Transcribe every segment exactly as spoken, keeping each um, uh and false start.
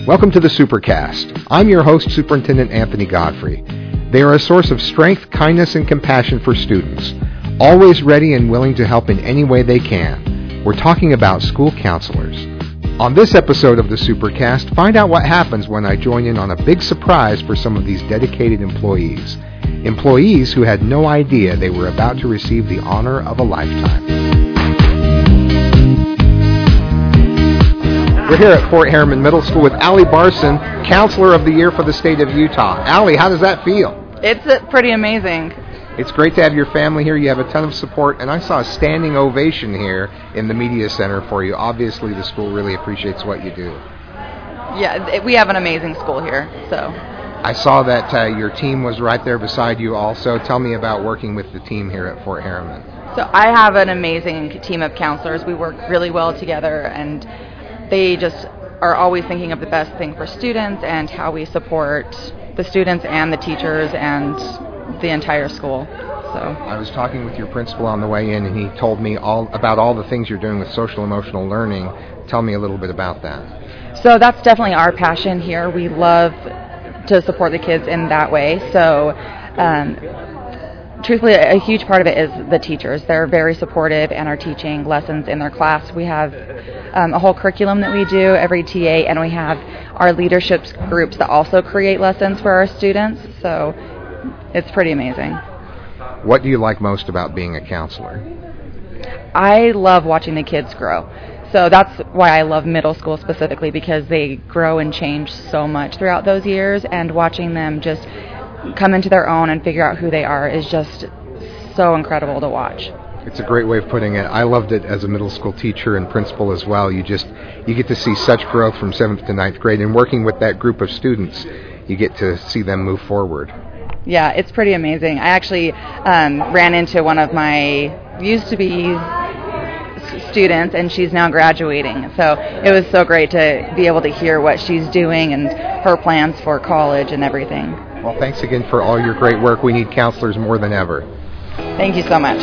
Welcome to the Supercast. I'm your host, Superintendent Anthony Godfrey. They are a source of strength, kindness, and compassion for students, always ready and willing to help in any way they can. We're talking about school counselors. On this episode of the Supercast, find out what happens when I join in on a big surprise for some of these dedicated employees. Employees who had no idea they were about to receive the honor of a lifetime. We're here at Fort Harriman Middle School with Allie Barson, Counselor of the Year for the state of Utah. Allie, how does that feel? It's uh, pretty amazing. It's great to have your family here. You have a ton of support, and I saw a standing ovation here in the Media Center for you. Obviously, the school really appreciates what you do. Yeah, it, we have an amazing school here, so. I saw that uh, your team was right there beside you also. Tell me about working with the team here at Fort Harriman. So I have an amazing team of counselors. We work really well together, and they just are always thinking of the best thing for students and how we support the students and the teachers and the entire school. So I was talking with your principal on the way in, and he told me all about all the things you're doing with social emotional learning. Tell me a little bit about that. So that's definitely our passion here. We love to support the kids in that way. So um, truthfully, a huge part of it is the teachers. They're very supportive and are teaching lessons in their class. We have um, a whole curriculum that we do, every T A, and we have our leadership groups that also create lessons for our students. So it's pretty amazing. What do you like most about being a counselor? I love watching the kids grow. So that's why I love middle school specifically, because they grow and change so much throughout those years, and watching them just come into their own and figure out who they are is just so incredible to watch. It's a great way of putting it. I loved it as a middle school teacher and principal as well. You just you get to see such growth from seventh to ninth grade, and working with that group of students, you get to see them move forward. Yeah, it's pretty amazing. I actually um, ran into one of my used to be students, and she's now graduating. So it was so great to be able to hear what she's doing and her plans for college and everything. Well, thanks again for all your great work. We need counselors more than ever. Thank you so much.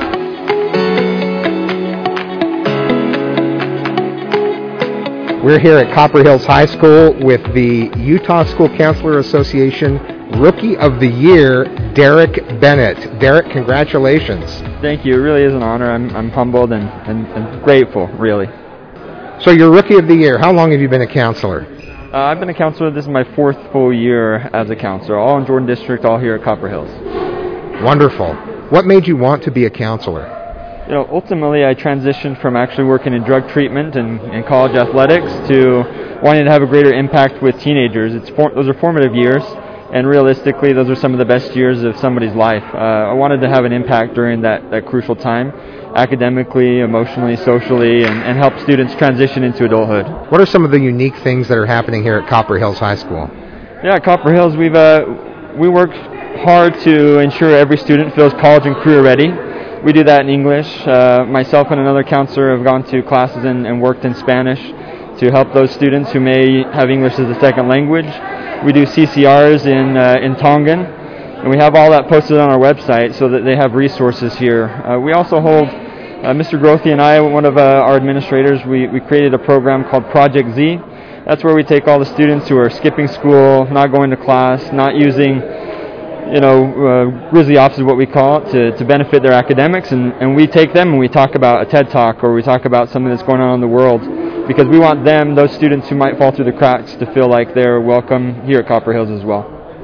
We're here at Copper Hills High School with the Utah School Counselor Association Rookie of the Year, Derek Bennett. Derek, congratulations. Thank you. It really is an honor. I'm I'm humbled and, and, and grateful, really. So you're Rookie of the Year. How long have you been a counselor? Uh, I've been a counselor. This is my fourth full year as a counselor, all in Jordan District, all here at Copper Hills. Wonderful. What made you want to be a counselor? You know, ultimately, I transitioned from actually working in drug treatment and, and college athletics to wanting to have a greater impact with teenagers. It's for, those are formative years, and realistically, those are some of the best years of somebody's life. Uh, I wanted to have an impact during that, that crucial time, academically, emotionally, socially, and, and help students transition into adulthood. What are some of the unique things that are happening here at Copper Hills High School? Yeah, at Copper Hills, we've uh, we work hard to ensure every student feels college and career ready. We do that in English. Uh, myself and another counselor have gone to classes and, and worked in Spanish to help those students who may have English as a second language. We do C C Rs in uh, in Tongan, and we have all that posted on our website so that they have resources here. Uh, we also hold, uh, Mister Grothy and I, one of uh, our administrators, we, we created a program called Project Z. That's where we take all the students who are skipping school, not going to class, not using, you know, uh, Grizzly Ops is what we call it, to, to benefit their academics, and, and we take them and we talk about a TED Talk, or we talk about something that's going on in the world, because we want them, those students who might fall through the cracks, to feel like they're welcome here at Copper Hills as well.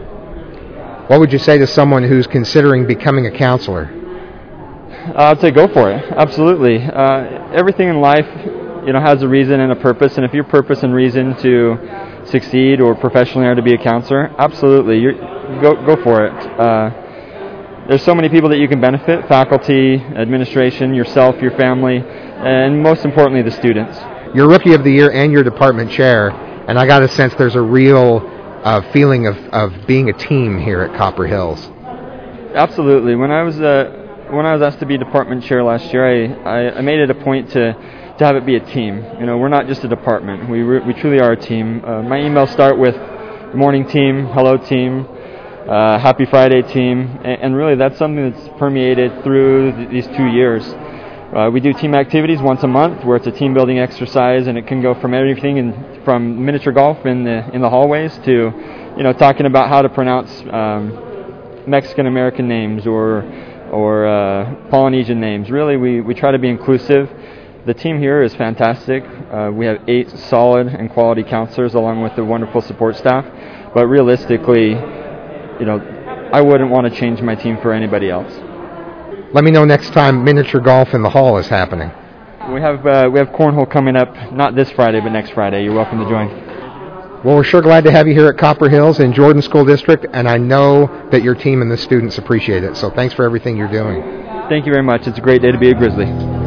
What would you say to someone who's considering becoming a counselor? Uh, I'd say go for it, absolutely. Uh, everything in life, you know, has a reason and a purpose, and if your purpose and reason to succeed or professionally are to be a counselor, absolutely, you're, go go for it. Uh, there's so many people that you can benefit: faculty, administration, yourself, your family, and most importantly, the students. You're Rookie of the Year and you're department chair, and I got a sense there's a real uh, feeling of, of being a team here at Copper Hills. Absolutely. When I was uh, when I was asked to be department chair last year, I, I, I made it a point to to have it be a team. You know, we're not just a department. We re- we truly are a team. Uh, my emails start with "Good morning, team," "Hello, team," uh, "Happy Friday, team," and, and really that's something that's permeated through th- these two years. Uh, we do team activities once a month where it's a team building exercise, and it can go from everything in, from miniature golf in the in the hallways to, you know, talking about how to pronounce um, Mexican American names or or uh, Polynesian names. Really, we, we try to be inclusive. The team here is fantastic. Uh, we have eight solid and quality counselors along with the wonderful support staff. But realistically, you know, I wouldn't want to change my team for anybody else. Let me know next time miniature golf in the hall is happening. We have uh, we have cornhole coming up, not this Friday, but next Friday. You're welcome to join. Well, we're sure glad to have you here at Copper Hills in Jordan School District, and I know that your team and the students appreciate it. So thanks for everything you're doing. Thank you very much. It's a great day to be a Grizzly.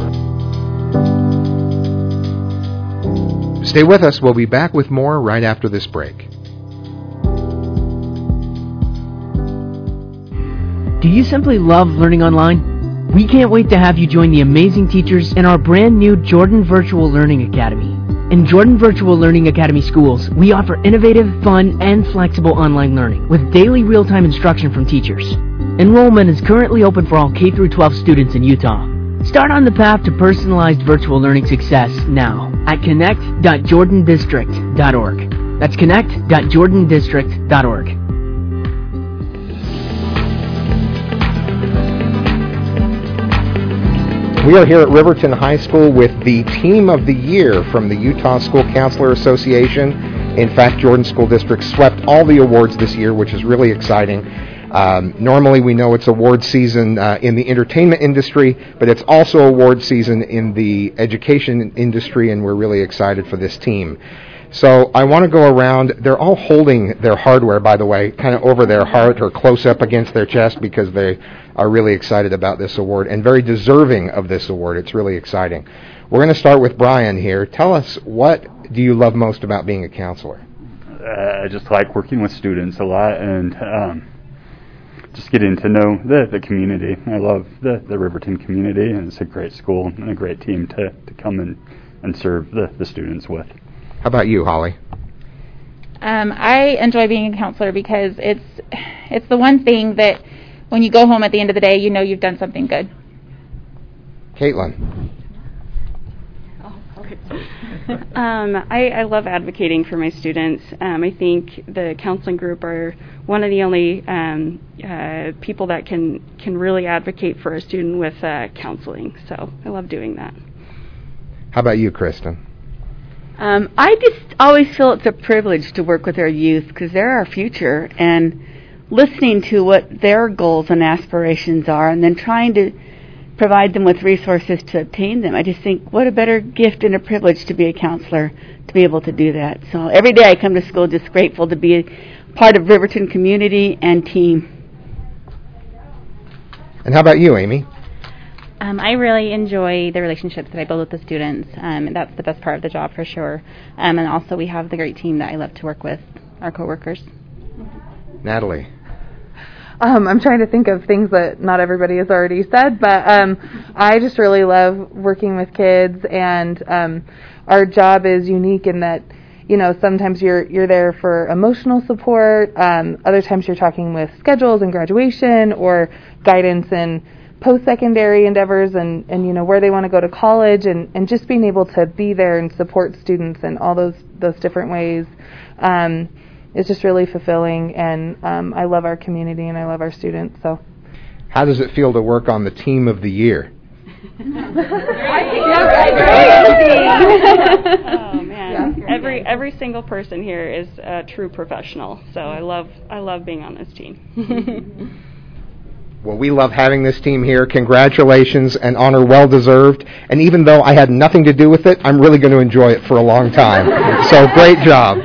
Stay with us. We'll be back with more right after this break. Do you simply love learning online? We can't wait to have you join the amazing teachers in our brand new Jordan Virtual Learning Academy. In Jordan Virtual Learning Academy schools, we offer innovative, fun, and flexible online learning with daily real-time instruction from teachers. Enrollment is currently open for all K through twelve students in Utah. Start on the path to personalized virtual learning success now at connect dot jordan district dot org. That's connect dot jordan district dot org. We are here at Riverton High School with the Team of the Year from the Utah School Counselor Association. In fact, Jordan School District swept all the awards this year, which is really exciting. Um, normally we know it's award season uh, in the entertainment industry, but it's also award season in the education industry, and we're really excited for this team. So I want to go around. They're all holding their hardware, by the way, kind of over their heart or close up against their chest because they are really excited about this award and very deserving of this award. It's really exciting. We're going to start with Brian here. Tell us, what do you love most about being a counselor? Uh, I just like working with students a lot and um, just getting to know the, the community. I love the, the Riverton community, and it's a great school and a great team to, to come and, and serve the, the students with. How about you, Holly? Um, I enjoy being a counselor because it's it's the one thing that when you go home at the end of the day, you know you've done something good. Caitlin? um, I, I love advocating for my students. Um, I think the counseling group are one of the only um, uh, people that can, can really advocate for a student with uh, counseling. So I love doing that. How about you, Kristen? Um, I just always feel it's a privilege to work with our youth because they're our future, and listening to what their goals and aspirations are and then trying to provide them with resources to obtain them. I just think what a better gift and a privilege to be a counselor, to be able to do that. So every day I come to school just grateful to be a part of Riverton community and team. And how about you, Amy? Um, I really enjoy the relationships that I build with the students. Um, and that's the best part of the job for sure. Um, and also we have the great team that I love to work with, our coworkers. Natalie? Um, I'm trying to think of things that not everybody has already said, but um, I just really love working with kids, and um, our job is unique in that, you know, sometimes you're you're there for emotional support, um, other times you're talking with schedules and graduation or guidance in post-secondary endeavors and, and you know, where they want to go to college, and, and just being able to be there and support students in all those those different ways. Um, It's just really fulfilling, and um, I love our community and I love our students. So, how does it feel to work on the Team of the Year? Oh man, every every single person here is a true professional. So I love I love being on this team. Well, we love having this team here. Congratulations, and honor well deserved. And even though I had nothing to do with it, I'm really going to enjoy it for a long time. So great job.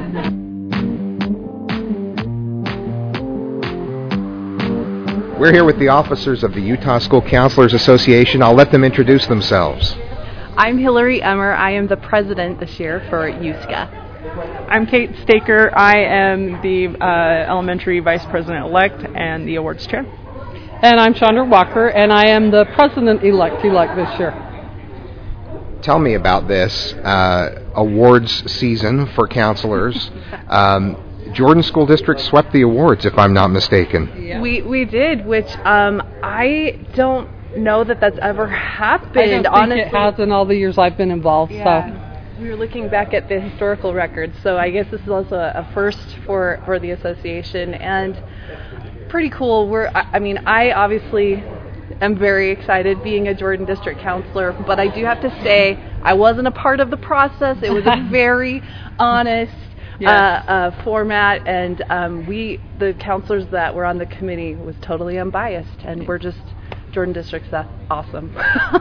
We're here with the officers of the Utah School Counselors Association. I'll let them introduce themselves. I'm Hillary Emmer. I am the president this year for U S C A. I'm Kate Staker. I am the uh, elementary vice president-elect and the awards chair. And I'm Chandra Walker, and I am the president-elect-elect this year. Tell me about this uh, awards season for counselors. Um, Jordan School District swept the awards, if I'm not mistaken. Yeah. We we did, which um, I don't know that that's ever happened. I don't think honestly. it has in all the years I've been involved. Yeah. So we were looking back at the historical records, so I guess this is also a, a first for for the association, and pretty cool. We're I, I mean I obviously am very excited being a Jordan District Counselor, but I do have to say I wasn't a part of the process. It was a very honest Yes. uh, uh, format, and um, we, the counselors that were on the committee, was totally unbiased, and we're just Jordan District's that awesome.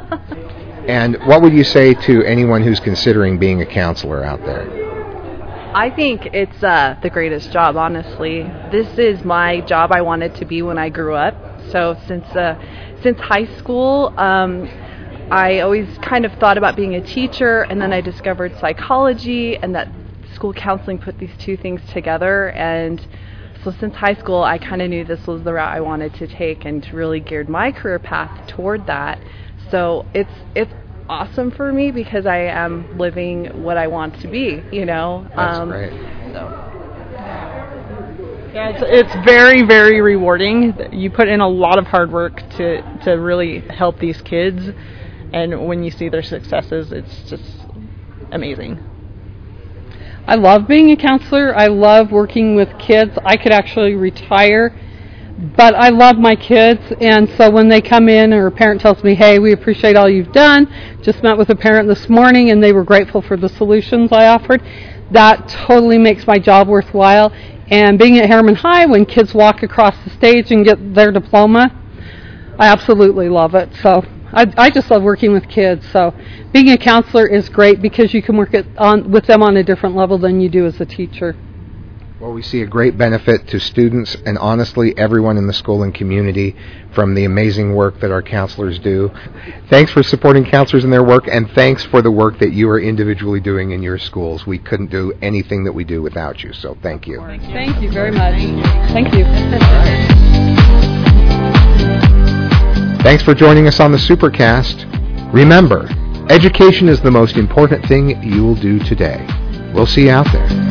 And what would you say to anyone who's considering being a counselor out there? I think it's uh, the greatest job, honestly. This is my job I wanted to be when I grew up. So since uh, since high school, um, I always kind of thought about being a teacher, and then I discovered psychology, and that school counseling put these two things together. And so since high school, I kind of knew this was the route I wanted to take, and really geared my career path toward that. So it's it's awesome for me because I am living what I want to be, you know. That's um, great. So. Yeah, it's, it's very, very rewarding. You put in a lot of hard work to, to really help these kids, and when you see their successes, it's just amazing. I love being a counselor. I love working with kids. I could actually retire, but I love my kids, and so when they come in or a parent tells me, hey, we appreciate all you've done, just met with a parent this morning and they were grateful for the solutions I offered, that totally makes my job worthwhile. And being at Harriman High, when kids walk across the stage and get their diploma, I absolutely love it. So I, I just love working with kids. So being a counselor is great because you can work it on with them on a different level than you do as a teacher. Well, we see a great benefit to students and honestly everyone in the school and community from the amazing work that our counselors do. Thanks for supporting counselors in their work, and thanks for the work that you are individually doing in your schools. We couldn't do anything that we do without you, so thank you. Thank you, thank you very much. Thank you. Thanks for joining us on the Supercast. Remember, education is the most important thing you will do today. We'll see you out there.